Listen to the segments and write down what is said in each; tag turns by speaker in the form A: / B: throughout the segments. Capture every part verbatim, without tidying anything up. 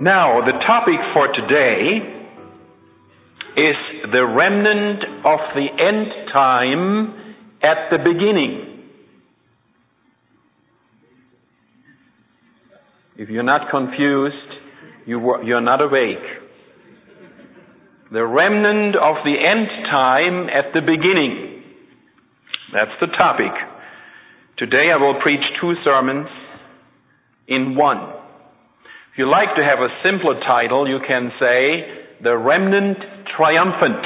A: Now, the topic for today is the remnant of the end time at the beginning. If you're not confused, you, you're not awake. The remnant of the end time at the beginning. That's the topic. Today I will preach two sermons in one. If you like to have a simpler title, you can say, The Remnant Triumphant.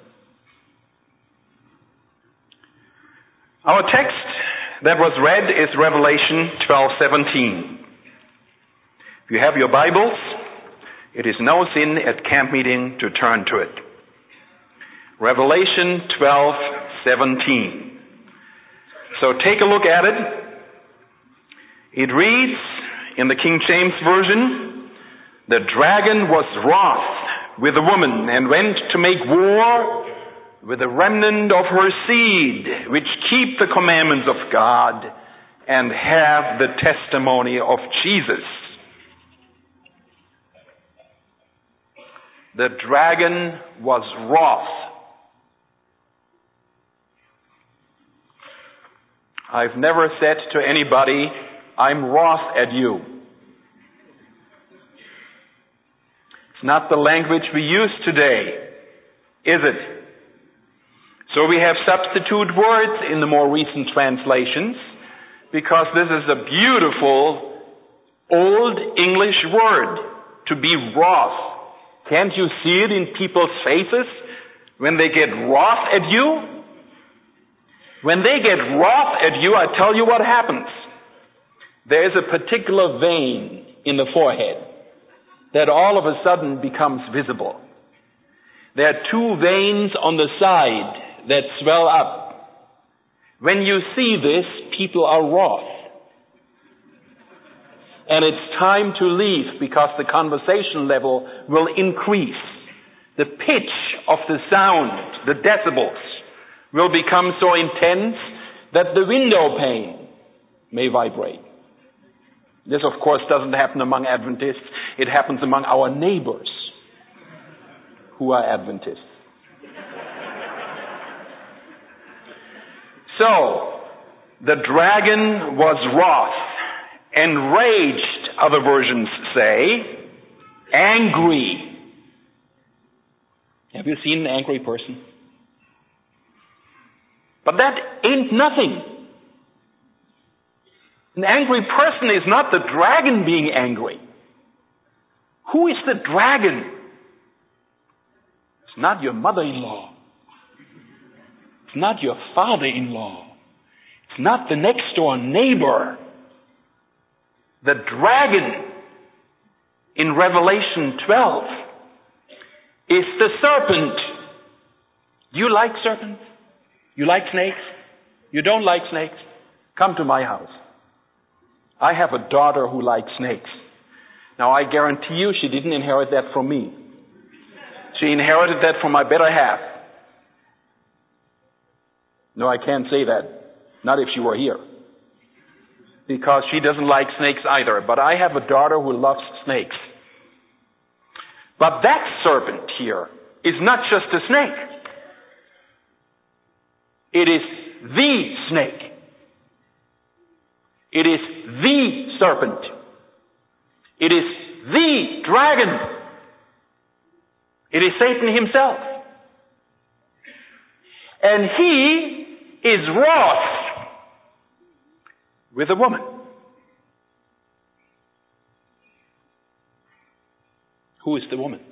A: Our text that was read is Revelation twelve seventeen. If you have your Bibles, it is no sin at camp meeting to turn to it. Revelation twelve seventeen. So take a look at it. It reads in the King James Version, the dragon was wroth with the woman and went to make war with the remnant of her seed, which keep the commandments of God and have the testimony of Jesus. The dragon was wroth. I've never said to anybody, I'm wroth at you. It's not the language we use today, is it? So we have substitute words in the more recent translations, because this is a beautiful Old English word, to be wroth. Can't you see it in people's faces when they get wroth at you? When they get wroth at you, I tell you what happens. There is a particular vein in the forehead that all of a sudden becomes visible. There are two veins on the side that swell up. When you see this, people are wroth. And it's time to leave because the conversation level will increase. The pitch of the sound, the decibels, will become so intense that the window pane may vibrate. This, of course, doesn't happen among Adventists. It happens among our neighbors who are Adventists. So, the dragon was wroth, enraged, other versions say, angry. Have you seen an angry person? But that ain't nothing. An angry person is not the dragon being angry. Who is the dragon? It's not your mother-in-law. It's not your father-in-law. It's not the next door neighbor. The dragon in Revelation twelve is the serpent. Do you like serpents? You like snakes? You don't like snakes? Come to my house. I have a daughter who likes snakes. Now, I guarantee you she didn't inherit that from me. She inherited that from my better half. No, I can't say that. Not if she were here. Because she doesn't like snakes either. But I have a daughter who loves snakes. But that serpent here is not just a snake. It is the snake. It is the serpent. It is the dragon. It is Satan himself. And he is wroth with a woman. Who is the woman?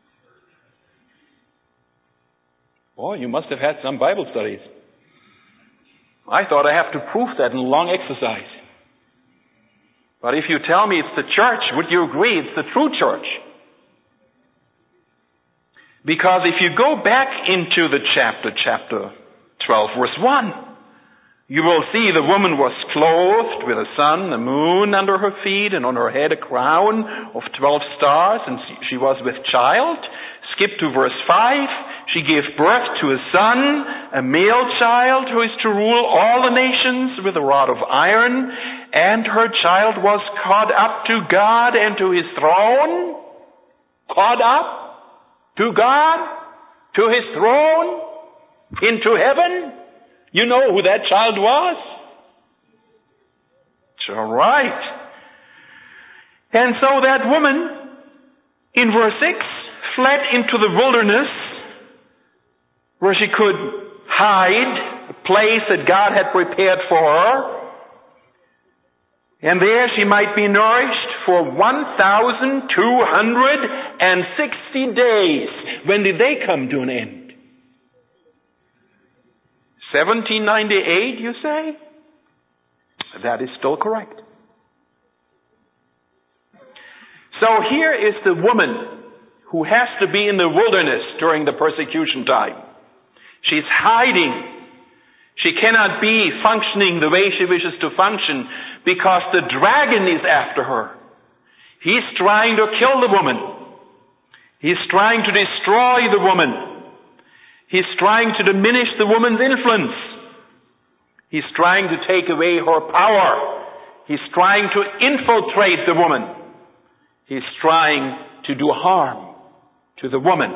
A: Boy, you must have had some Bible studies. I thought I have to prove that in a long exercise. But if you tell me it's the church, would you agree it's the true church? Because if you go back into the chapter, chapter twelve, verse one, you will see the woman was clothed with a sun, the moon under her feet, and on her head a crown of twelve stars, and she was with child. Skip to verse five. She gave birth to a son, a male child who is to rule all the nations with a rod of iron, and her child was caught up to God and to his throne. caught up to God, to His throne, into heaven. You know who that child was? It's all right. And so that woman, in verse six, fled into the wilderness where she could hide, a place that God had prepared for her. And there she might be nourished for one thousand two hundred sixty days. When did they come to an end? seventeen ninety-eight, you say? That is still correct. So here is the woman who has to be in the wilderness during the persecution time. She's hiding. She cannot be functioning the way she wishes to function because the dragon is after her. He's trying to kill the woman. He's trying to destroy the woman. He's trying to diminish the woman's influence. He's trying to take away her power. He's trying to infiltrate the woman. He's trying to do harm to the woman.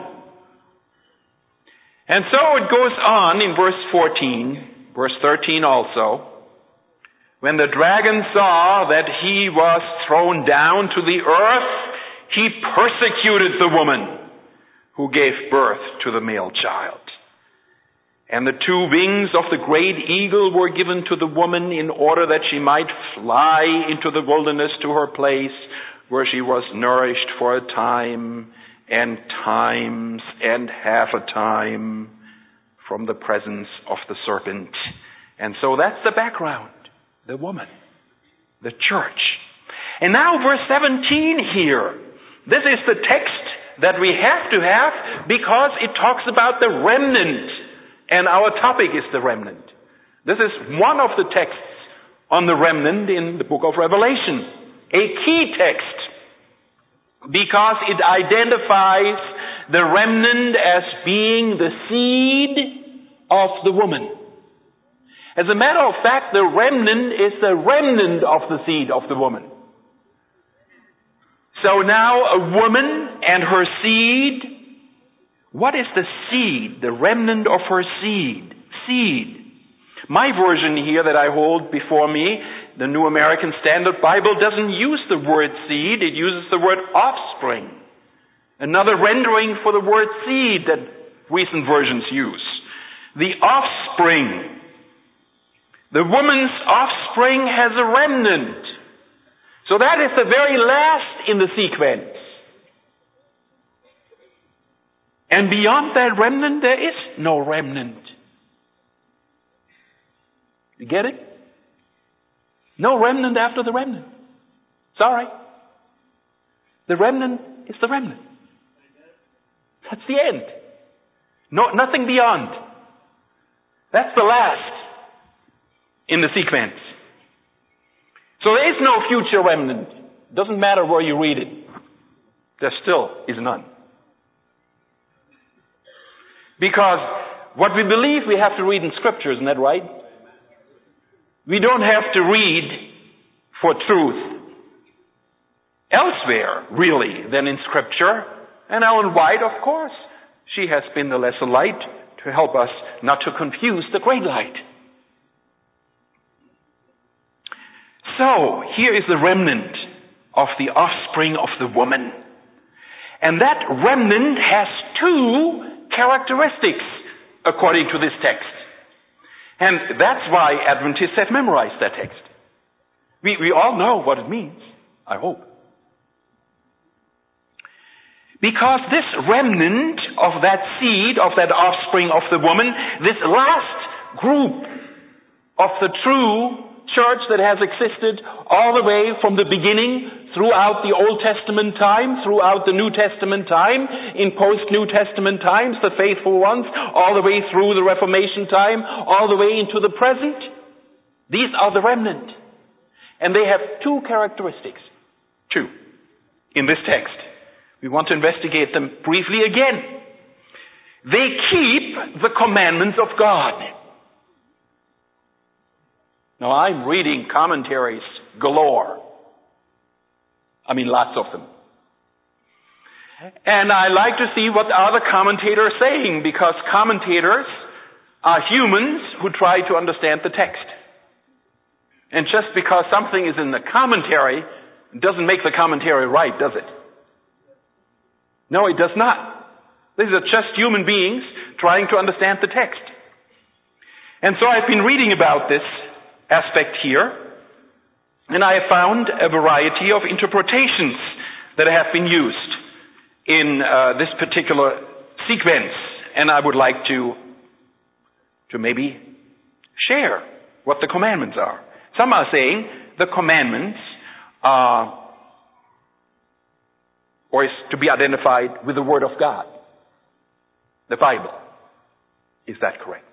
A: And so it goes on in verse fourteen, verse thirteen also. When the dragon saw that he was thrown down to the earth, he persecuted the woman who gave birth to the male child. And the two wings of the great eagle were given to the woman in order that she might fly into the wilderness to her place where she was nourished for a time and times and half a time from the presence of the serpent. And so that's the background. The woman. The church. And now verse seventeen here. This is the text that we have to have because it talks about the remnant. And our topic is the remnant. This is one of the texts on the remnant in the book of Revelation. A key text. Because it identifies the remnant as being the seed of the woman. As a matter of fact, the remnant is the remnant of the seed of the woman. So now a woman and her seed. What is the seed? The remnant of her seed. Seed. My version here that I hold before me, the New American Standard Bible, doesn't use the word seed. It uses the word offspring. Another rendering for the word seed that recent versions use. The offspring. The woman's offspring has a remnant. So that is the very last in the sequence. And beyond that remnant, there is no remnant. You get it? No remnant after the remnant. Sorry. The remnant is the remnant. That's the end. No, nothing beyond. That's the last in the sequence. So there is no future remnant. Doesn't matter where you read it. There still is none. Because what we believe we have to read in Scripture, isn't that right? We don't have to read for truth elsewhere, really, than in Scripture. And Ellen White, of course, she has been the lesser light to help us not to confuse the great light. So, here is the remnant of the offspring of the woman. And that remnant has two characteristics according to this text. And that's why Adventists have memorized that text. We, we all know what it means, I hope. Because this remnant of that seed, of that offspring of the woman, this last group of the true church that has existed all the way from the beginning throughout the Old Testament time, throughout the New Testament time, in post-New Testament times, the faithful ones, all the way through the Reformation time, all the way into the present. These are the remnant. And they have two characteristics. Two. In this text. We want to investigate them briefly again. They keep the commandments of God. Now, I'm reading commentaries galore. I mean, lots of them. And I like to see what are the commentators saying, because commentators are humans who try to understand the text. And just because something is in the commentary doesn't make the commentary right, does it? No, it does not. These are just human beings trying to understand the text. And so I've been reading about this aspect here, and I have found a variety of interpretations that have been used in uh, this particular sequence, and I would like to to maybe share what the commandments are. Some are saying the commandments are, or is to be identified with the Word of God, the Bible. Is that correct?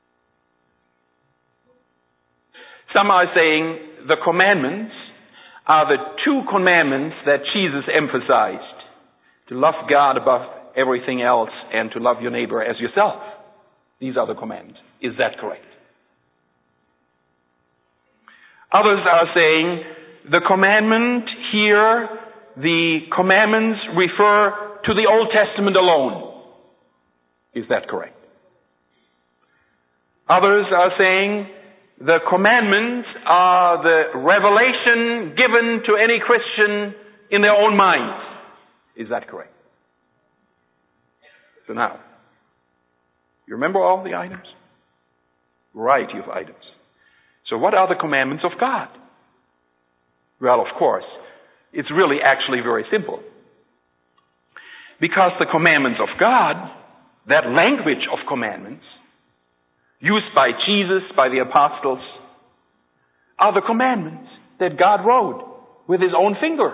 A: Some are saying the commandments are the two commandments that Jesus emphasized: to love God above everything else and to love your neighbor as yourself. These are the commandments. Is that correct? Others are saying the commandment here, the commandments refer to the Old Testament alone. Is that correct? Others are saying the commandments are the revelation given to any Christian in their own minds. Is that correct? So now, you remember all the items? Variety of items. So what are the commandments of God? Well, of course, it's really actually very simple. Because the commandments of God, that language of commandments, used by Jesus, by the apostles, are the commandments that God wrote with his own finger.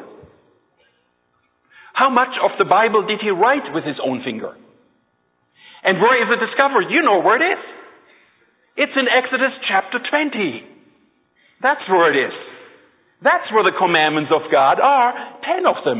A: How much of the Bible did he write with his own finger? And where is it discovered? You know where it is. It's in Exodus chapter twenty. That's where it is. That's where the commandments of God are, ten of them.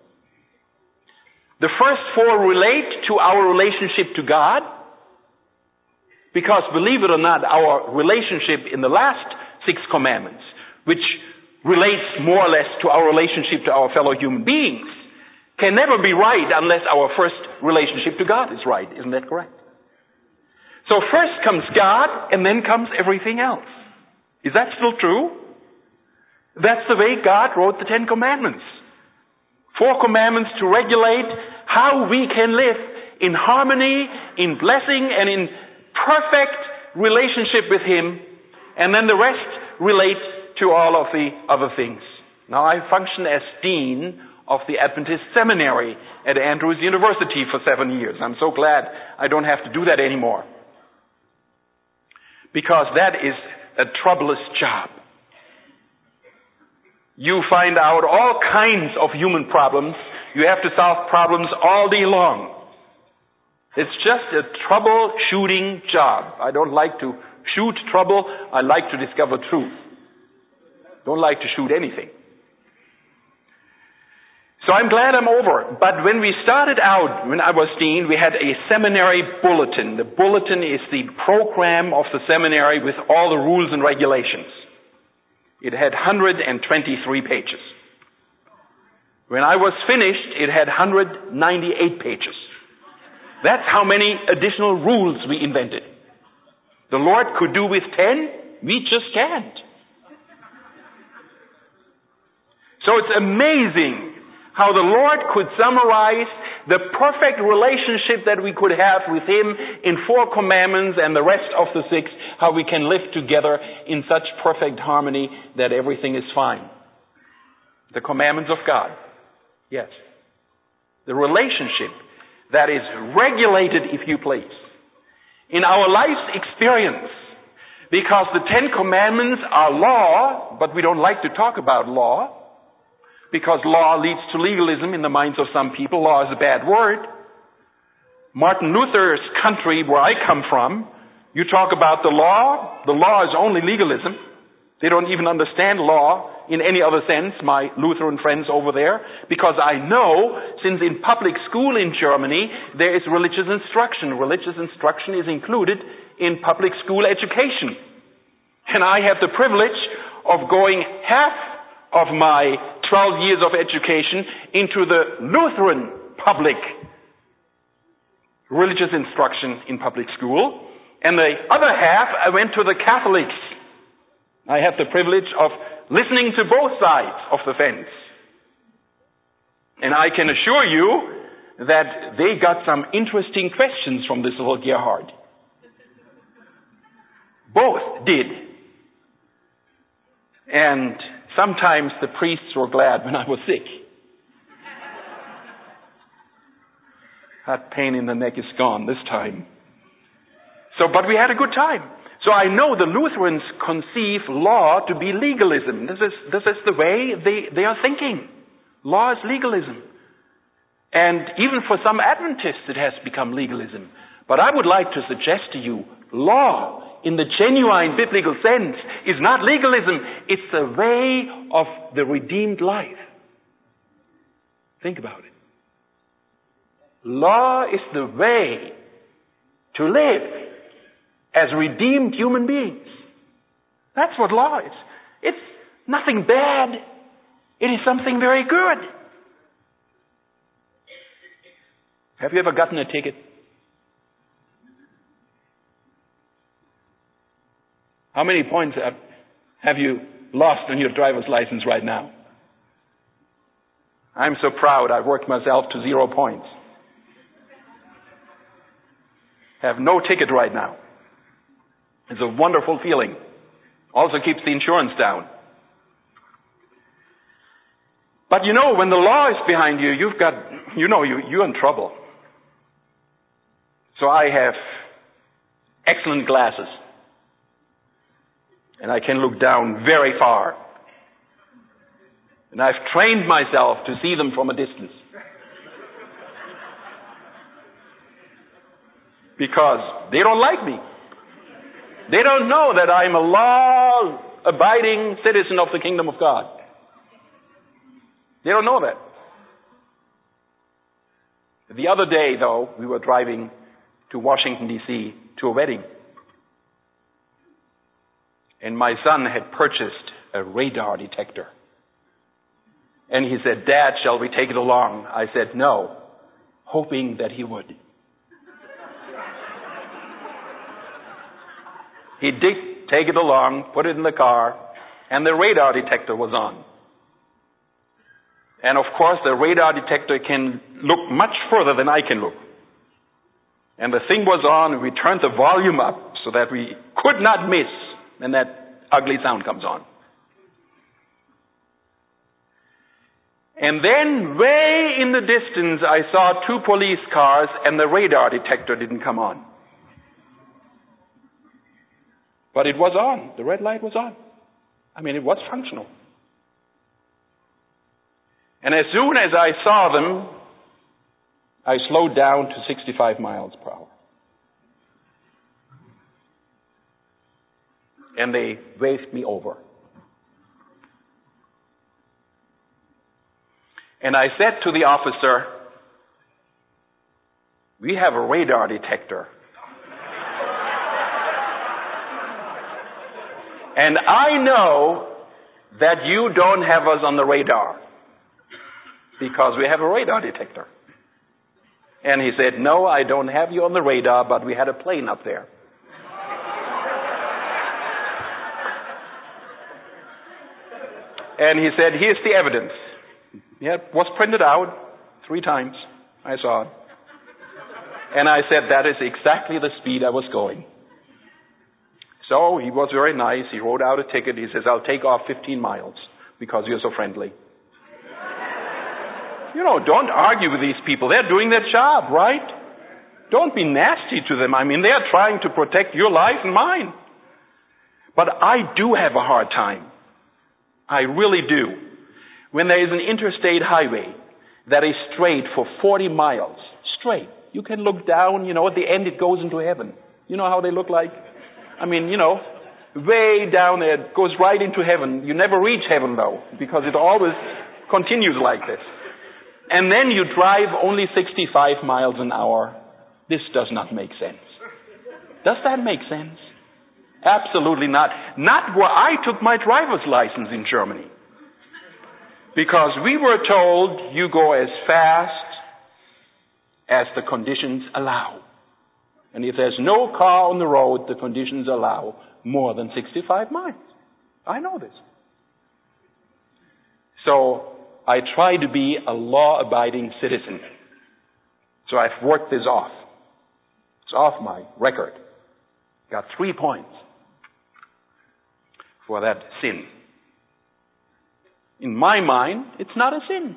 A: The first four relate to our relationship to God, because believe it or not, our relationship in the last six commandments, which relates more or less to our relationship to our fellow human beings, can never be right unless our first relationship to God is right. Isn't that correct? So first comes God, and then comes everything else. Is that still true? That's the way God wrote the Ten Commandments. Four commandments to regulate how we can live in harmony, in blessing, and in perfect relationship with him, and then the rest relate to all of the other things. Now, I function as dean of the Adventist Seminary at Andrews University for seven years. I'm so glad I don't have to do that anymore, because that is a troublous job. You find out all kinds of human problems. You have to solve problems all day long. It's just a troubleshooting job. I don't like to shoot trouble. I like to discover truth. Don't like to shoot anything. So I'm glad I'm over. But when we started out, when I was dean, we had a seminary bulletin. The bulletin is the program of the seminary with all the rules and regulations. It had one hundred twenty-three pages. When I was finished, it had one hundred ninety-eight pages. That's how many additional rules we invented. The Lord could do with ten, we just can't. So it's amazing how the Lord could summarize the perfect relationship that we could have with him in four commandments, and the rest of the six, how we can live together in such perfect harmony that everything is fine. The commandments of God. Yes. The relationship that is regulated, if you please, in our life's experience. Because the Ten Commandments are law, but we don't like to talk about law, because law leads to legalism in the minds of some people. Law is a bad word. Martin Luther's country, where I come from, you talk about the law, the law is only legalism. They don't even understand law in any other sense, my Lutheran friends over there, because I know, since in public school in Germany, there is religious instruction. Religious instruction is included in public school education. And I have the privilege of going half of my twelve years of education into the Lutheran public religious instruction in public school. And the other half, I went to the Catholics. I had the privilege of listening to both sides of the fence. And I can assure you that they got some interesting questions from this little Gerhard. Both did. And sometimes the priests were glad when I was sick. That pain in the neck is gone this time. So, but we had a good time. So I know the Lutherans conceive law to be legalism. This is, this is the way they, they are thinking. Law is legalism. And even for some Adventists it has become legalism. But I would like to suggest to you, law in the genuine biblical sense is not legalism. It's the way of the redeemed life. Think about it. Law is the way to live as redeemed human beings. That's what law is. It's nothing bad. It is something very good. Have you ever gotten a ticket? How many points have, have you lost on your driver's license right now? I'm so proud I worked myself to zero points. Have no ticket right now. It's a wonderful feeling. Also keeps the insurance down. But you know, when the law is behind you, you've got, you know, you, you're in trouble. So I have excellent glasses. And I can look down very far. And I've trained myself to see them from a distance. Because they don't like me. They don't know that I'm a law-abiding citizen of the kingdom of God. They don't know that. The other day, though, we were driving to Washington, D C to a wedding. And my son had purchased a radar detector. And he said, "Dad, shall we take it along?" I said, "No," hoping that he would. He did take it along, put it in the car, and the radar detector was on. And of course, the radar detector can look much further than I can look. And the thing was on, and we turned the volume up so that we could not miss when that ugly sound comes on. And then, way in the distance, I saw two police cars, and the radar detector didn't come on. But it was on. The red light was on. I mean, it was functional. And as soon as I saw them, I slowed down to sixty-five miles per hour. And they waved me over. And I said to the officer, "We have a radar detector. And I know that you don't have us on the radar because we have a radar detector." And he said, "No, I don't have you on the radar, but we had a plane up there." And he said, "Here's the evidence." Yeah, it was printed out three times. I saw it. And I said, "That is exactly the speed I was going." So he was very nice. He wrote out a ticket. He says, "I'll take off fifteen miles because you're so friendly." You know, don't argue with these people. They're doing their job, right? Don't be nasty to them. I mean, they're trying to protect your life and mine. But I do have a hard time. I really do. When there is an interstate highway that is straight for forty miles, straight, you can look down, you know, at the end it goes into heaven. You know how they look like? I mean, you know, way down there, it goes right into heaven. You never reach heaven, though, because it always continues like this. And then you drive only sixty-five miles an hour. This does not make sense. Does that make sense? Absolutely not. Not where I took my driver's license in Germany. Because we were told you go as fast as the conditions allow. And if there's no car on the road, the conditions allow more than sixty-five miles. I know this. So I try to be a law-abiding citizen. So I've worked this off. It's off my record. Got three points for that sin. In my mind, it's not a sin.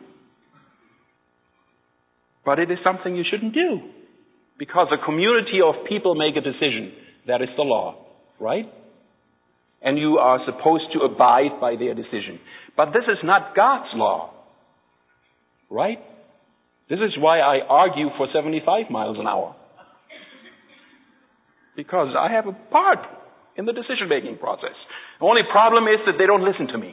A: But it is something you shouldn't do. Because a community of people make a decision. That is the law, right? And you are supposed to abide by their decision. But this is not God's law, right? This is why I argue for seventy-five miles an hour. Because I have a part in the decision-making process. The only problem is that they don't listen to me.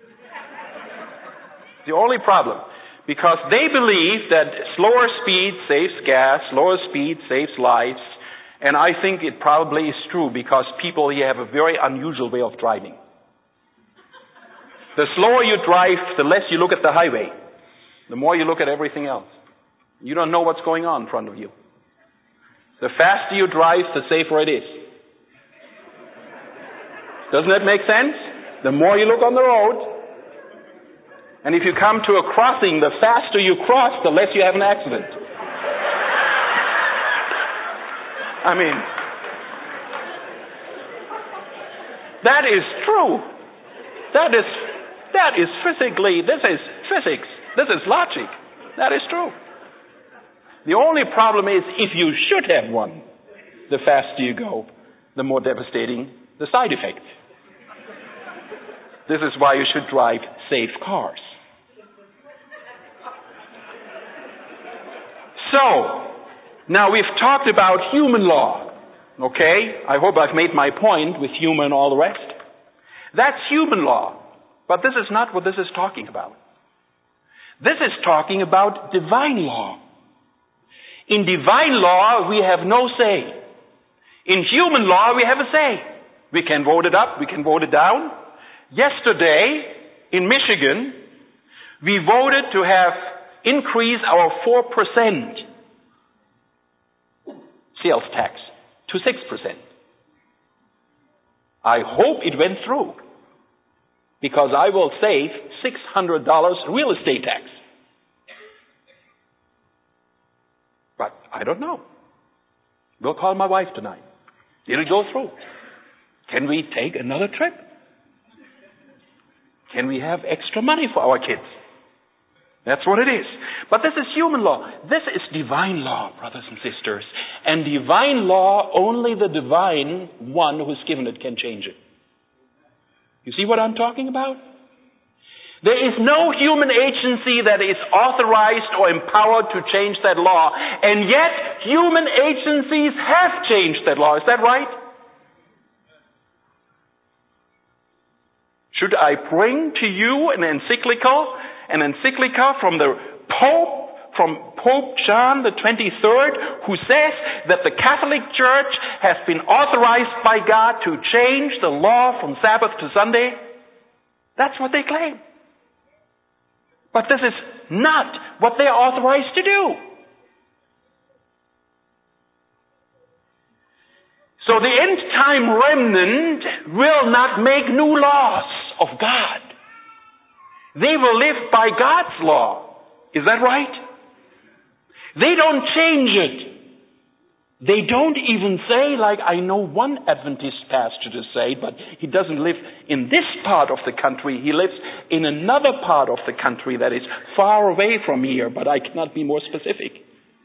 A: The only problem. Because they believe that slower speed saves gas, slower speed saves lives, and I think it probably is true because people here have a very unusual way of driving. The slower you drive, the less you look at the highway. The more you look at everything else. You don't know what's going on in front of you. The faster you drive, the safer it is. Doesn't that make sense? The more you look on the road, and if you come to a crossing, the faster you cross, the less you have an accident. I mean, that is true. That is, that is physically, this is physics. This is logic. That is true. The only problem is if you should have one, the faster you go, the more devastating the side effects. This is why you should drive safe cars. So, now we've talked about human law, okay? I hope I've made my point with human and all the rest. That's human law, but this is not what this is talking about. This is talking about divine law. In divine law, we have no say. In human law, we have a say. We can vote it up, we can vote it down. Yesterday, in Michigan, we voted to have increase our four percent sales tax to six percent. I hope it went through because I will save six hundred dollars real estate tax. But I don't know. We'll call my wife tonight. Did it go through? Can we take another trip? Can we have extra money for our kids? That's what it is. But this is human law. This is divine law, brothers and sisters. And divine law, only the divine one who's given it can change it. You see what I'm talking about? There is no human agency that is authorized or empowered to change that law. And yet, human agencies have changed that law. Is that right? Should I bring to you an encyclical, an encyclical from the Pope, from Pope John the twenty-third, who says that the Catholic Church has been authorized by God to change the law from Sabbath to Sunday? That's what they claim. But this is not what they are authorized to do. So the end-time remnant will not make new laws of God. They will live by God's law. Is that right? They don't change it. They don't even say, like I know one Adventist pastor to say, but he doesn't live in this part of the country. He lives in another part of the country that is far away from here, but I cannot be more specific.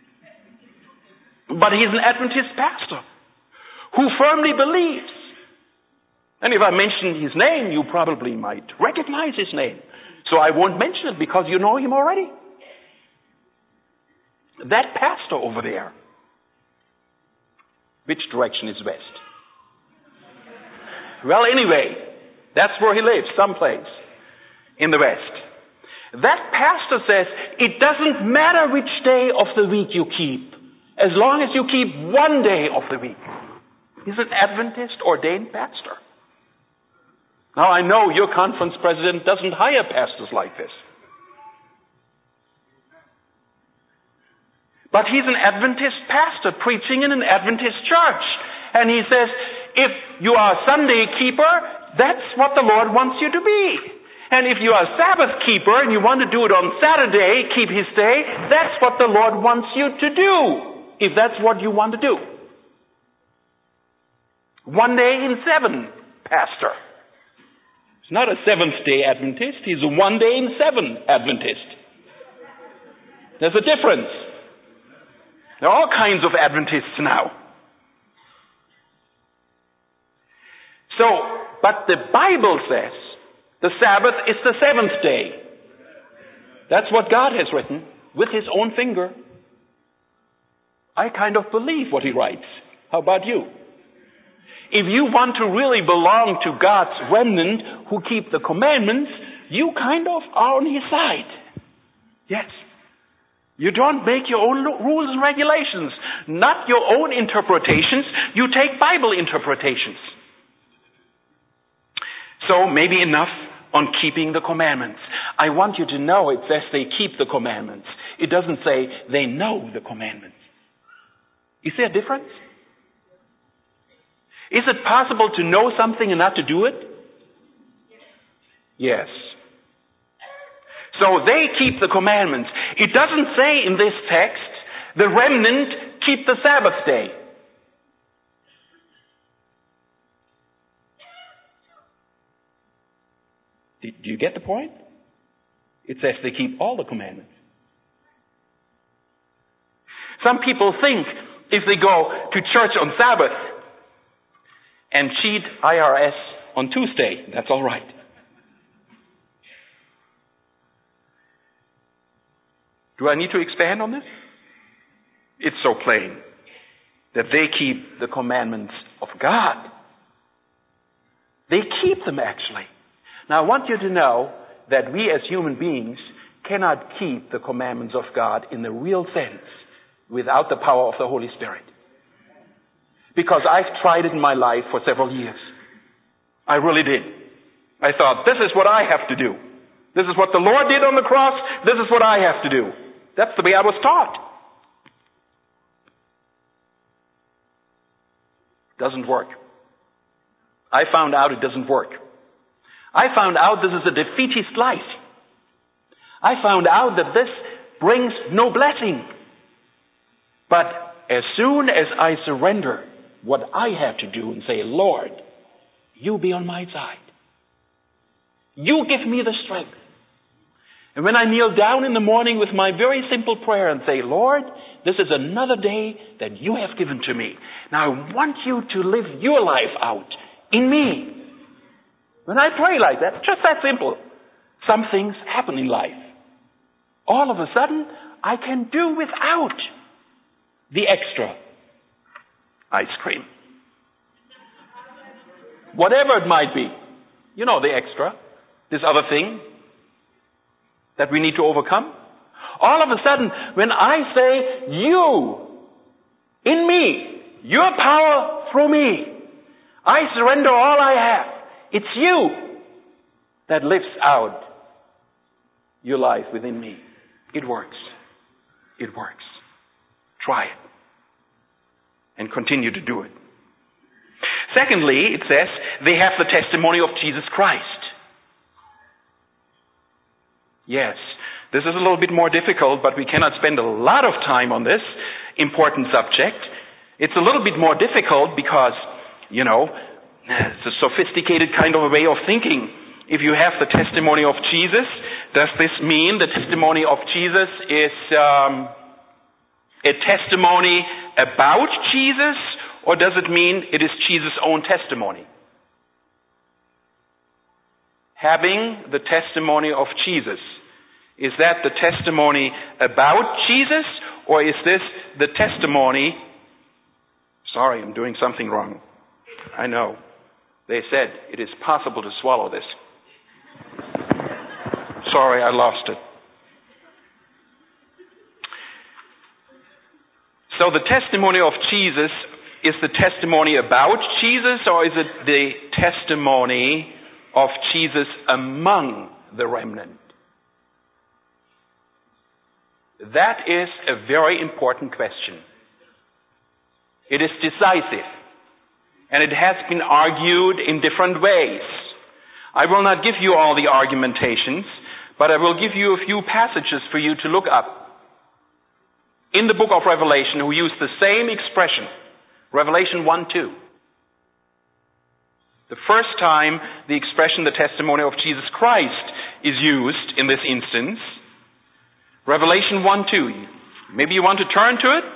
A: But he's an Adventist pastor who firmly believes. And if I mention his name, you probably might recognize his name. So I won't mention it because you know him already. That pastor over there. Which direction is west? Well, anyway, that's where he lives, someplace in the west. That pastor says, it doesn't matter which day of the week you keep, as long as you keep one day of the week. He's an Adventist ordained pastor. Now, I know your conference president doesn't hire pastors like this. But he's an Adventist pastor preaching in an Adventist church. And he says, if you are a Sunday keeper, that's what the Lord wants you to be. And if you are a Sabbath keeper and you want to do it on Saturday, keep his day, that's what the Lord wants you to do, if that's what you want to do. One day in seven, pastor. He's not a seventh-day Adventist. He's a one day in seven Adventist. There's a difference. There are all kinds of Adventists now. So, but the Bible says the Sabbath is the seventh day. That's what God has written with his own finger. I kind of believe what he writes. How about you? If you want to really belong to God's remnant who keep the commandments, you kind of are on his side. Yes. You don't make your own rules and regulations, not your own interpretations. You take Bible interpretations. So maybe enough on keeping the commandments. I want you to know it says they keep the commandments. It doesn't say they know the commandments. Is there a difference? Is it possible to know something and not to do it? Yes. So they keep the commandments. It doesn't say in this text, the remnant keep the Sabbath day. Do you get the point? It says they keep all the commandments. Some people think if they go to church on Sabbath and cheat I R S on Tuesday, that's all right. Do I need to expand on this? It's so plain that they keep the commandments of God. They keep them, actually. Now, I want you to know that we as human beings cannot keep the commandments of God in the real sense without the power of the Holy Spirit. Because I've tried it in my life for several years. I really did. I thought, this is what I have to do. This is what the Lord did on the cross. This is what I have to do. That's the way I was taught. Doesn't work. I found out it doesn't work. I found out this is a defeatist life. I found out that this brings no blessing. But as soon as I surrender what I have to do and say, Lord, you be on my side. You give me the strength. And when I kneel down in the morning with my very simple prayer and say, Lord, this is another day that you have given to me. Now I want you to live your life out in me. When I pray like that, just that simple, some things happen in life. All of a sudden, I can do without the extra ice cream. Whatever it might be. You know, the extra. This other thing that we need to overcome. All of a sudden, when I say, you, in me, your power through me, I surrender all I have. It's you that lives out your life within me. It works. It works. Try it. And continue to do it. Secondly, it says, they have the testimony of Jesus Christ. Yes, this is a little bit more difficult, but we cannot spend a lot of time on this important subject. It's a little bit more difficult because, you know, it's a sophisticated kind of a way of thinking. If you have the testimony of Jesus, does this mean the testimony of Jesus is um, a testimony about Jesus, or does it mean it is Jesus' own testimony? Having the testimony of Jesus, is that the testimony about Jesus, or is this the testimony? Sorry, I'm doing something wrong. I know. They said it is possible to swallow this. Sorry, I lost it. So the testimony of Jesus is the testimony about Jesus, or is it the testimony of Jesus among the remnant? That is a very important question. It is decisive, and it has been argued in different ways. I will not give you all the argumentations, but I will give you a few passages for you to look up. In the book of Revelation, we use the same expression, Revelation one two. The first time the expression, the testimony of Jesus Christ, is used in this instance, Revelation one two. Maybe you want to turn to it?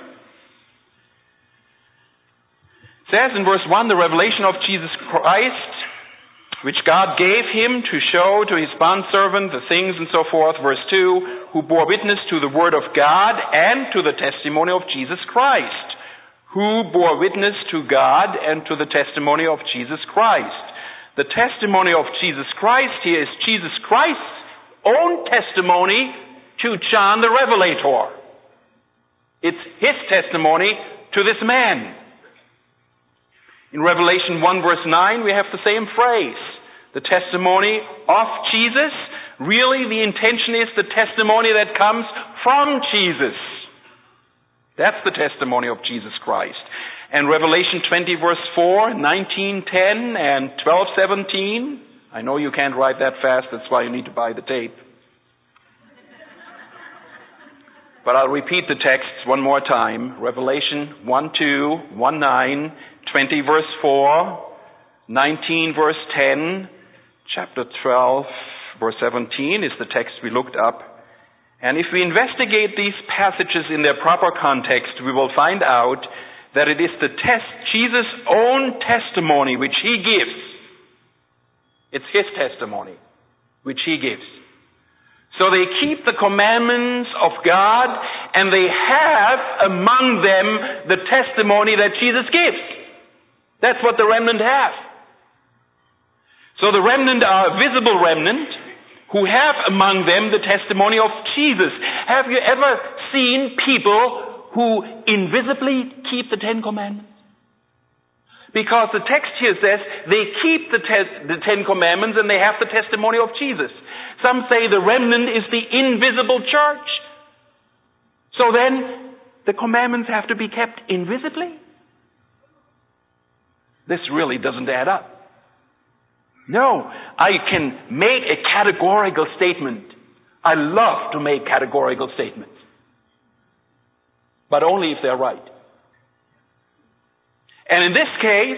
A: It says in verse one, the revelation of Jesus Christ, which God gave him to show to his bondservant the things and so forth. Verse two, who bore witness to the word of God and to the testimony of Jesus Christ. Who bore witness to God and to the testimony of Jesus Christ. The testimony of Jesus Christ here is Jesus Christ's own testimony to John the Revelator. It's his testimony to this man. In Revelation one verse nine, we have the same phrase. The testimony of Jesus. Really, the intention is the testimony that comes from Jesus. That's the testimony of Jesus Christ. And Revelation twenty verse four, nineteen ten, and twelve seventeen. I know you can't write that fast, that's why you need to buy the tape. But I'll repeat the texts one more time. Revelation one two, one nine, twenty verse four, nineteen verse ten, chapter twelve verse seventeen is the text we looked up. And if we investigate these passages in their proper context, we will find out that it is the test, Jesus' own testimony which he gives. It's his testimony which he gives. So they keep the commandments of God, and they have among them the testimony that Jesus gives. That's what the remnant have. So the remnant are a visible remnant who have among them the testimony of Jesus. Have you ever seen people who invisibly keep the Ten Commandments? Because the text here says they keep the, te- the Ten Commandments and they have the testimony of Jesus. Some say the remnant is the invisible church. So then, the commandments have to be kept invisibly? This really doesn't add up. No, I can make a categorical statement. I love to make categorical statements. But only if they're right. And in this case,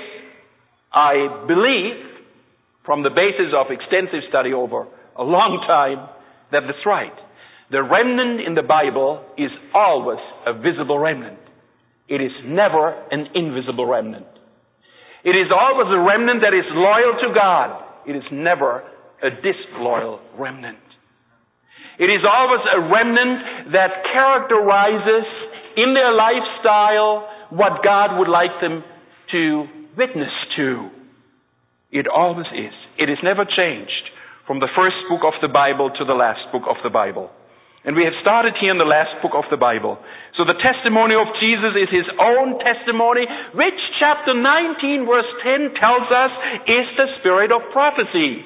A: I believe, from the basis of extensive study over a long time, that that's right. The remnant in the Bible is always a visible remnant. It is never an invisible remnant. It is always a remnant that is loyal to God. It is never a disloyal remnant. It is always a remnant that characterizes in their lifestyle what God would like them to witness to. It always is. It is never changed from the first book of the Bible to the last book of the Bible. And we have started here in the last book of the Bible. So the testimony of Jesus is his own testimony, which chapter nineteen verse ten tells us is the spirit of prophecy.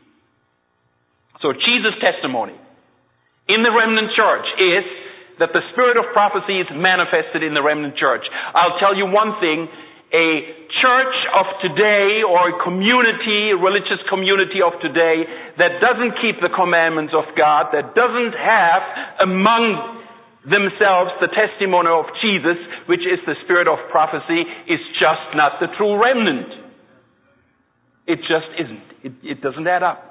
A: So Jesus' testimony in the remnant church is that the spirit of prophecy is manifested in the remnant church. I'll tell you one thing. A church of today, or a community, a religious community of today, that doesn't keep the commandments of God, that doesn't have among themselves the testimony of Jesus, which is the spirit of prophecy, is just not the true remnant. It just isn't. It, it doesn't add up.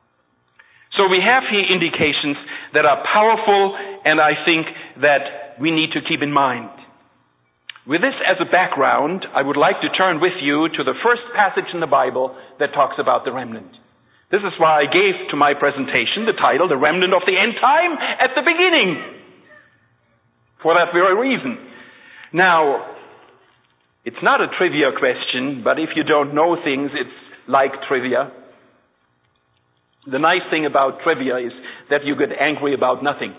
A: So we have here indications that are powerful, and I think that we need to keep in mind. With this as a background, I would like to turn with you to the first passage in the Bible that talks about the remnant. This is why I gave to my presentation the title, The Remnant of the End Time, at the beginning. For that very reason. Now, it's not a trivia question, but if you don't know things, it's like trivia. The nice thing about trivia is that you get angry about nothing.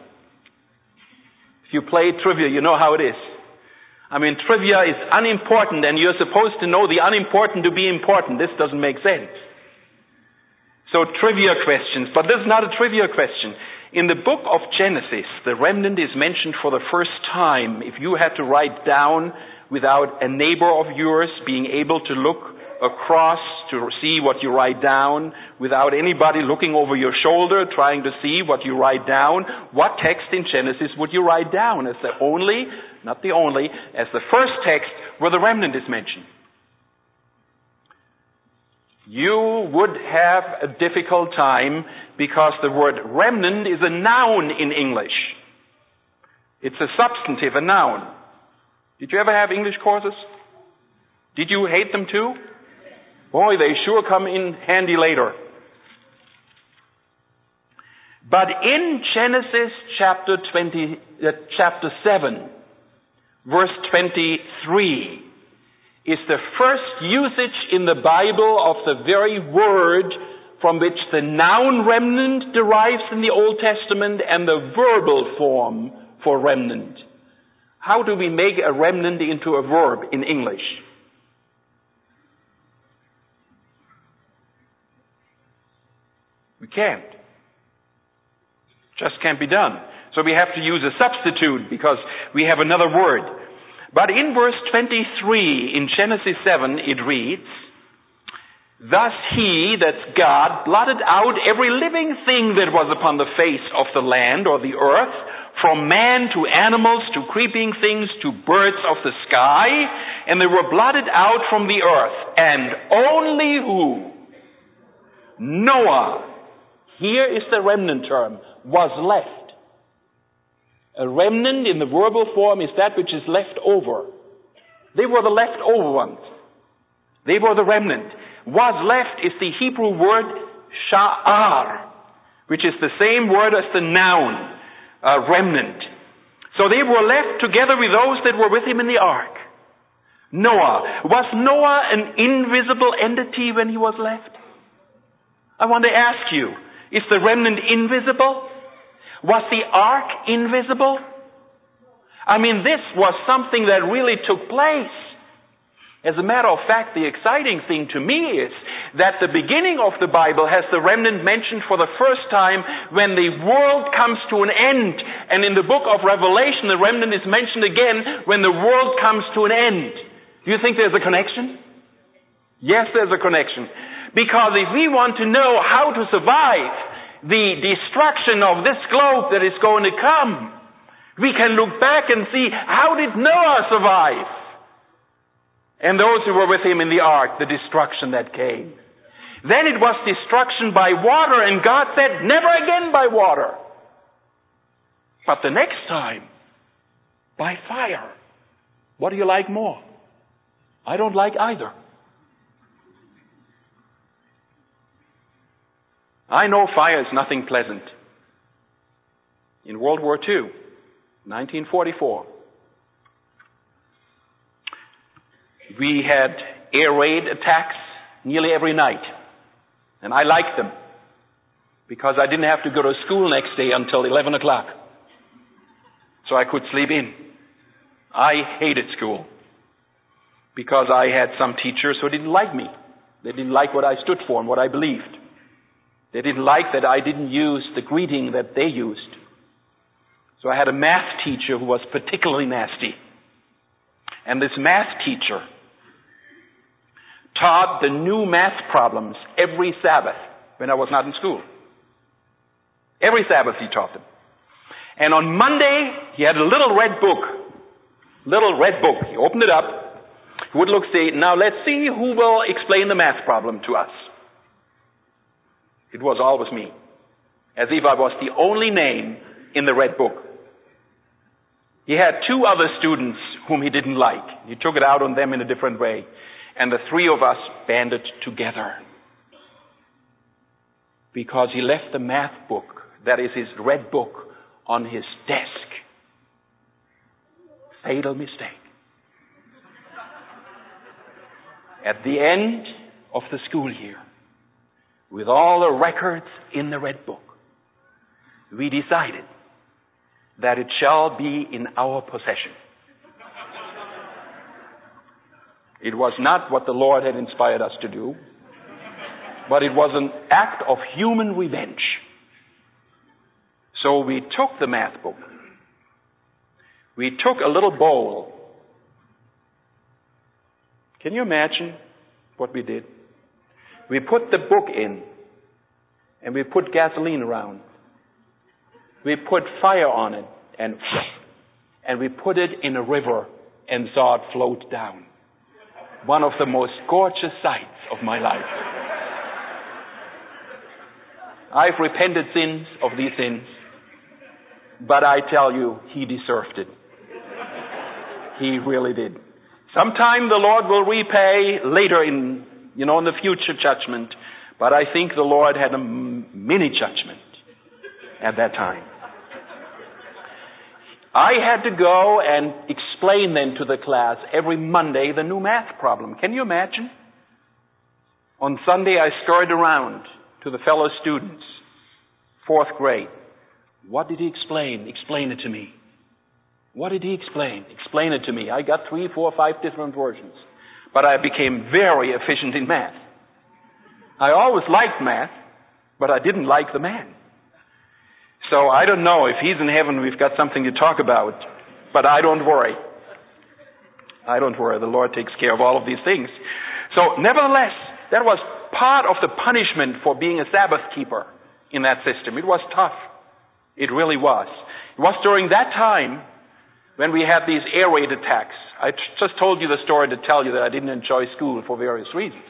A: If you play trivia, you know how it is. I mean, trivia is unimportant, and you're supposed to know the unimportant to be important. This doesn't make sense. So trivia questions, but this is not a trivia question. In the book of Genesis, the remnant is mentioned for the first time. If you had to write down without a neighbor of yours being able to look across to see what you write down, without anybody looking over your shoulder trying to see what you write down, what text in Genesis would you write down as the only, not the only, as the first text where the remnant is mentioned? You would have a difficult time because the word remnant is a noun in English. It's a substantive, a noun. Did you ever have English courses? Did you hate them too? Boy, they sure come in handy later. But in Genesis chapter twenty, uh, chapter seven, verse twenty-three, is the first usage in the Bible of the very word from which the noun remnant derives in the Old Testament and the verbal form for remnant. How do we make a remnant into a verb in English? We can't. Just can't be done. So we have to use a substitute because we have another word. But in verse twenty-three in Genesis seven it reads, "Thus he," that's God, "blotted out every living thing that was upon the face of the land or the earth, from man to animals to creeping things to birds of the sky, and they were blotted out from the earth. And only who? Noah," here is the remnant term, "was left." A remnant in the verbal form is that which is left over. They were the leftover ones. They were the remnant. Was left is the Hebrew word sha'ar, which is the same word as the noun, uh, remnant. So they were left together with those that were with him in the ark. Noah. Was Noah an invisible entity when he was left? I want to ask you, is the remnant invisible? Was the ark invisible? I mean, this was something that really took place. As a matter of fact, the exciting thing to me is that the beginning of the Bible has the remnant mentioned for the first time when the world comes to an end. And in the book of Revelation, the remnant is mentioned again when the world comes to an end. Do you think there's a connection? Yes, there's a connection. Because if we want to know how to survive the destruction of this globe that is going to come, we can look back and see, how did Noah survive? And those who were with him in the ark, the destruction that came. Then it was destruction by water, and God said, never again by water. But the next time, by fire. What do you like more? I don't like either. I know fire is nothing pleasant. In World War Two, nineteen forty-four, we had air raid attacks nearly every night. And I liked them because I didn't have to go to school next day until eleven o'clock. So I could sleep in. I hated school because I had some teachers who didn't like me. They didn't like what I stood for and what I believed. They didn't like that I didn't use the greeting that they used. So I had a math teacher who was particularly nasty. And this math teacher taught the new math problems every Sabbath when I was not in school. Every Sabbath he taught them. And on Monday, he had a little red book. Little red book. He opened it up. He would look, say, now let's see who will explain the math problem to us. It was always me. As if I was the only name in the red book. He had two other students whom he didn't like. He took it out on them in a different way. And the three of us banded together. Because he left the math book, that is his red book, on his desk. Fatal mistake. At the end of the school year, with all the records in the red book, we decided that it shall be in our possession. It was not what the Lord had inspired us to do, but it was an act of human revenge. So we took the math book. We took a little bowl. Can you imagine what we did? We put the book in, and we put gasoline around. We put fire on it, and and we put it in a river and saw it float down. One of the most gorgeous sights of my life. I've repented sins of these sins, but I tell you, he deserved it. He really did. Sometime the Lord will repay later in, you know, in the future judgment, but I think the Lord had a mini judgment at that time. I had to go and explain then to the class every Monday the new math problem. Can you imagine? On Sunday I scurried around to the fellow students, fourth grade. What did he explain? Explain it to me. What did he explain? Explain it to me. I got three, four, five different versions. But I became very efficient in math. I always liked math, but I didn't like the man. So I don't know. If he's in heaven, we've got something to talk about. But I don't worry. I don't worry. The Lord takes care of all of these things. So nevertheless, that was part of the punishment for being a Sabbath keeper in that system. It was tough. It really was. It was during that time when we had these air raid attacks. I t- just told you the story to tell you that I didn't enjoy school for various reasons.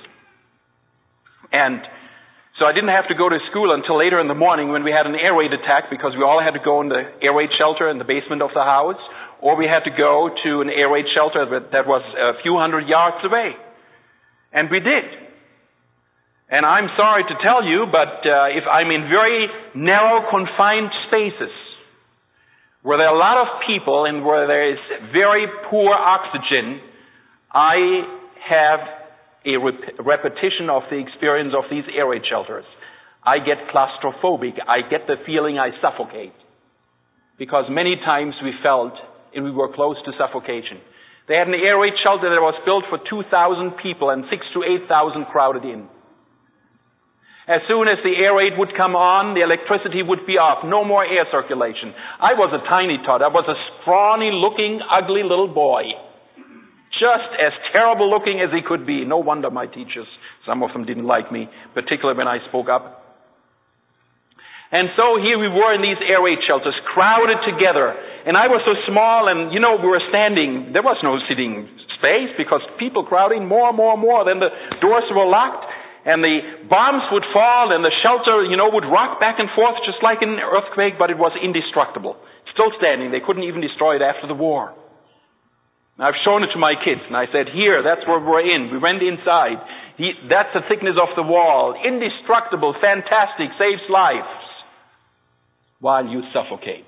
A: And so I didn't have to go to school until later in the morning when we had an air raid attack, because we all had to go in the air raid shelter in the basement of the house, or we had to go to an air raid shelter that was a few hundred yards away. And we did. And I'm sorry to tell you, but uh, if I'm in very narrow, confined spaces, where there are a lot of people and where there is very poor oxygen, I have a rep- repetition of the experience of these air raid shelters. I get claustrophobic. I get the feeling I suffocate. Because many times we felt and we were close to suffocation. They had an air raid shelter that was built for two thousand people and six to eight thousand crowded in. As soon as the air raid would come on, the electricity would be off. No more air circulation. I was a tiny tot. I was a scrawny-looking, ugly little boy. Just as terrible looking as he could be. No wonder my teachers, some of them didn't like me, particularly when I spoke up. And so here we were in these air raid shelters, crowded together. And I was so small, and, you know, we were standing. There was no sitting space because people crowding more and more and more. Then the doors were locked. And the bombs would fall, and the shelter, you know, would rock back and forth just like in an earthquake, but it was indestructible. Still standing. They couldn't even destroy it after the war. And I've shown it to my kids, and I said, here, that's where we're in. We went inside. He, that's the thickness of the wall. Indestructible, fantastic, saves lives. While you suffocate.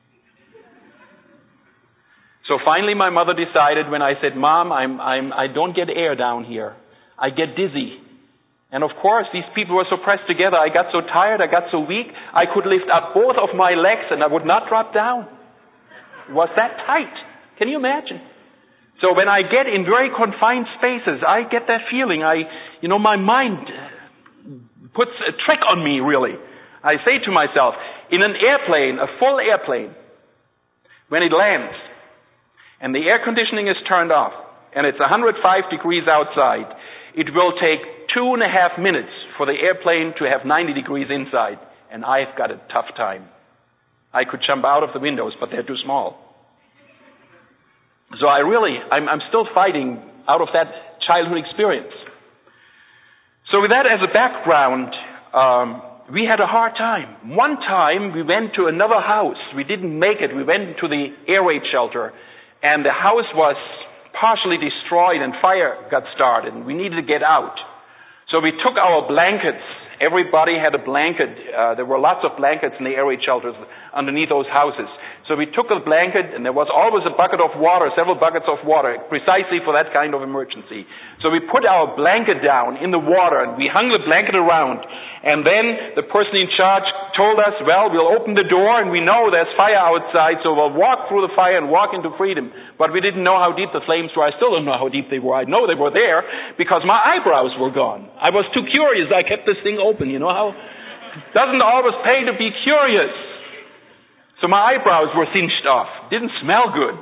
A: So finally my mother decided when I said, Mom, I'm, I'm, I don't get air down here. I get dizzy. And of course, these people were so pressed together. I got so tired, I got so weak, I could lift up both of my legs and I would not drop down. It was that tight. Can you imagine? So when I get in very confined spaces, I get that feeling. I, you know, my mind puts a trick on me, really. I say to myself, in an airplane, a full airplane, when it lands, and the air conditioning is turned off, and it's one hundred five degrees outside, it will take two and a half minutes for the airplane to have ninety degrees inside, and I've got a tough time. I could jump out of the windows, but they're too small. So I really, I'm, I'm still fighting out of that childhood experience. So with that as a background, um, we had a hard time. One time we went to another house. We didn't make it. We went to the air raid shelter, and the house was partially destroyed and fire got started, and we needed to get out. So we took our blankets. Everybody had a blanket. Uh, there were lots of blankets in the air raid shelters underneath those houses. So we took a blanket, and there was always a bucket of water, several buckets of water, precisely for that kind of emergency. So we put our blanket down in the water, and we hung the blanket around. And then the person in charge told us, well, we'll open the door, and we know there's fire outside, so we'll walk through the fire and walk into freedom. But we didn't know how deep the flames were. I still don't know how deep they were. I know they were there because my eyebrows were gone. I was too curious. I kept this thing open. You know how? It doesn't always pay to be curious. So my eyebrows were singed off. Didn't smell good.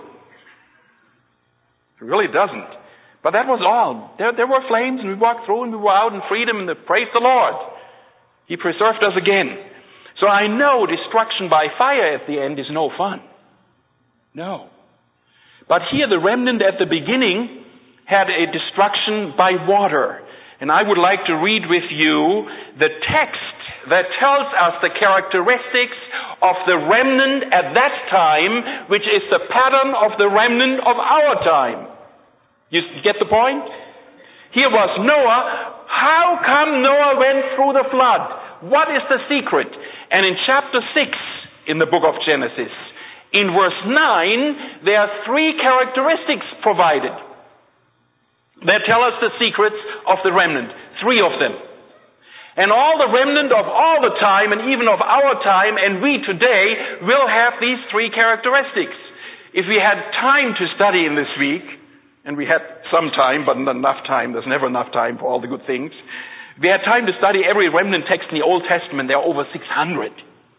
A: It really doesn't. But that was all. There, there were flames, and we walked through, and we were out in freedom, and praise the Lord. He preserved us again. So I know destruction by fire at the end is no fun. No. But here the remnant at the beginning had a destruction by water. And I would like to read with you the text that tells us the characteristics of the remnant at that time, which is the pattern of the remnant of our time. You get the point? Here was Noah. How come Noah went through the flood? What is the secret? And in chapter six in the book of Genesis, in verse nine, there are three characteristics provided that tell us the secrets of the remnant. Three of them. And all the remnant of all the time, and even of our time, and we today, will have these three characteristics. If we had time to study in this week, and we had some time, but not enough time, there's never enough time for all the good things. If we had time to study every remnant text in the Old Testament, there are over six hundred.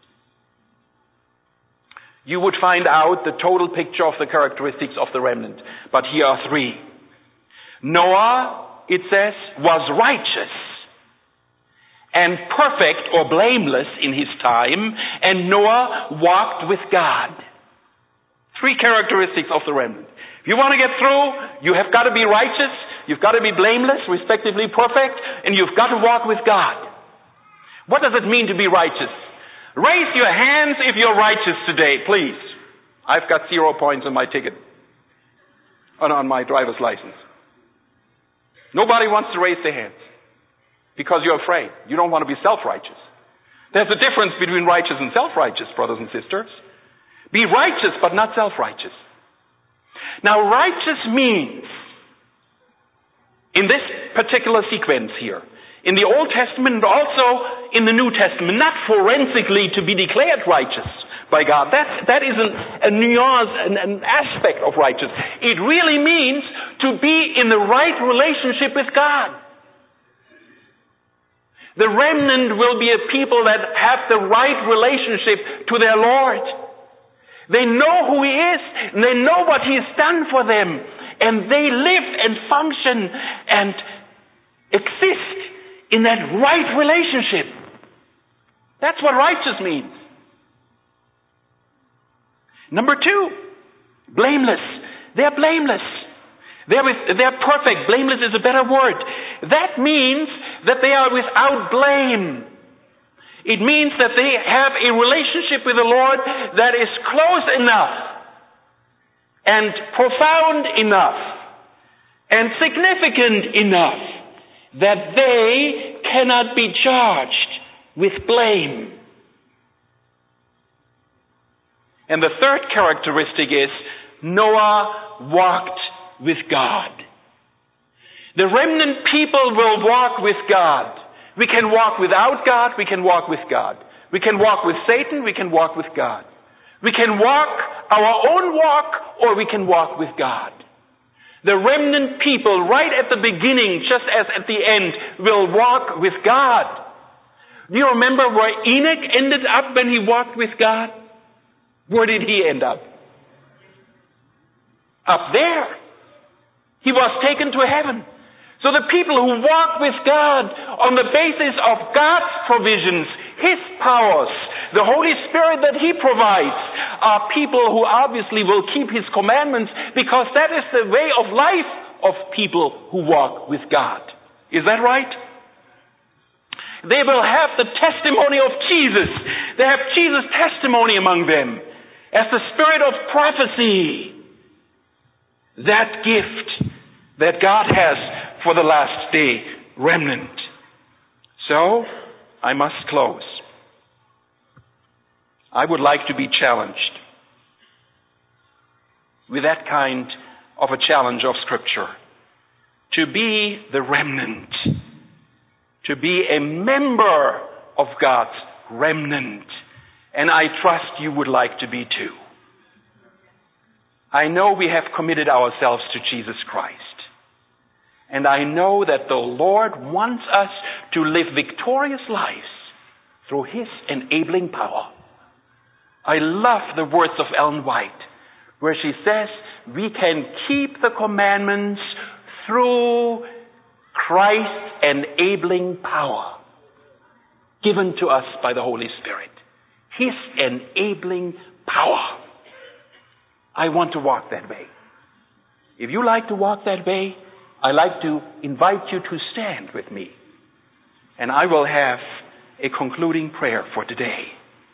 A: You would find out the total picture of the characteristics of the remnant. But here are three. Noah, it says, was righteous and perfect or blameless in his time, and Noah walked with God. Three characteristics of the remnant. If you want to get through, you have got to be righteous, you've got to be blameless, respectively perfect, and you've got to walk with God. What does it mean to be righteous? Raise your hands if you're righteous today, please. I've got zero points on my ticket, on, on my driver's license. Nobody wants to raise their hands because you're afraid. You don't want to be self-righteous. There's a difference between righteous and self-righteous, brothers and sisters. Be righteous, but not self-righteous. Now, righteous means, in this particular sequence here, in the Old Testament and also in the New Testament, not forensically to be declared righteous by God. That's, that is an, a nuance, an, an aspect of righteousness. It really means to be in the right relationship with God. The remnant will be a people that have the right relationship to their Lord. They know who He is, and they know what He has done for them, and they live and function and exist in that right relationship. That's what righteous means. Number two, blameless. They're blameless. They're, with, they're perfect. Blameless is a better word. That means that they are without blame. It means that they have a relationship with the Lord that is close enough and profound enough and significant enough that they cannot be charged with blame. And the third characteristic is Noah walked with God. The remnant people will walk with God. We can walk without God, we can walk with God. We can walk with Satan, we can walk with God. We can walk our own walk, or we can walk with God. The remnant people, right at the beginning, just as at the end, will walk with God. Do you remember where Enoch ended up when he walked with God? Where did he end up? Up there. He was taken to heaven. So the people who walk with God on the basis of God's provisions, His powers, the Holy Spirit that He provides, are people who obviously will keep His commandments, because that is the way of life of people who walk with God. Is that right? They will have the testimony of Jesus. They have Jesus' testimony among them as the spirit of prophecy. That gift that God has for the last day remnant. So, I must close. I would like to be challenged with that kind of a challenge of Scripture. To be the remnant. To be a member of God's remnant. And I trust you would like to be too. I know we have committed ourselves to Jesus Christ. And I know that the Lord wants us to live victorious lives through His enabling power. I love the words of Ellen White, where she says, we can keep the commandments through Christ's enabling power given to us by the Holy Spirit. His enabling power. I want to walk that way. If you like to walk that way, I'd like to invite you to stand with me. And I will have a concluding prayer for today.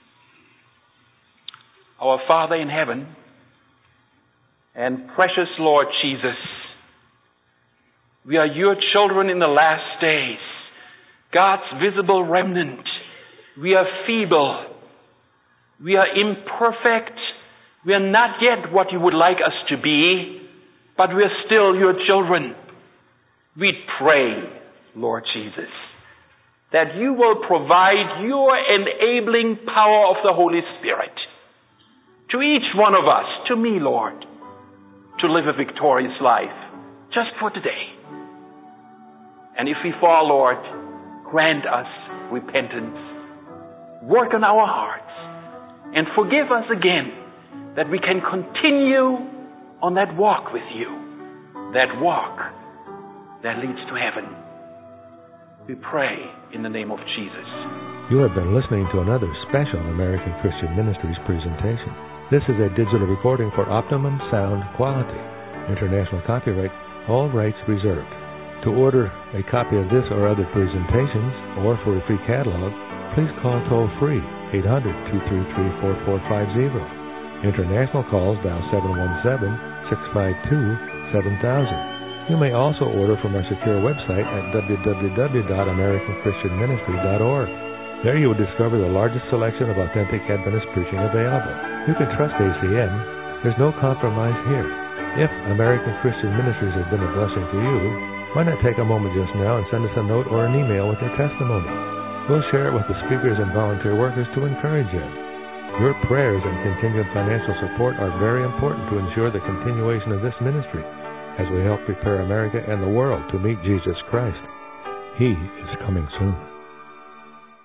A: Our Father in heaven, and precious Lord Jesus, we are your children in the last days, God's visible remnant. We are feeble. We are imperfect. We are not yet what you would like us to be, but we are still your children. We pray, Lord Jesus, that you will provide your enabling power of the Holy Spirit to each one of us, to me, Lord, to live a victorious life just for today. And if we fall, Lord, grant us repentance. Work on our hearts and forgive us again that we can continue on that walk with you, that walk that leads to heaven. We pray in the name of Jesus.
B: You have been listening to another special American Christian Ministries presentation. This is a digital recording for optimum sound quality. International copyright, all rights reserved. To order a copy of this or other presentations, or for a free catalog, please call toll-free eight hundred, two three three, four four five zero. International calls dial seven one seven, six five two, seven thousand. You may also order from our secure website at w w w dot american christian ministry dot org. There you will discover the largest selection of authentic Adventist preaching available. You can trust A C M. There's no compromise here. If American Christian Ministries has been a blessing to you, why not take a moment just now and send us a note or an email with your testimony? We'll share it with the speakers and volunteer workers to encourage you. Your prayers and continued financial support are very important to ensure the continuation of this ministry as we help prepare America and the world to meet Jesus Christ. He is coming soon.